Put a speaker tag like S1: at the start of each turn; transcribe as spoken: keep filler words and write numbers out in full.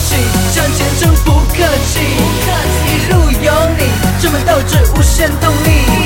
S1: 息，向前真不客气，一路有你，充满斗志，无限动力。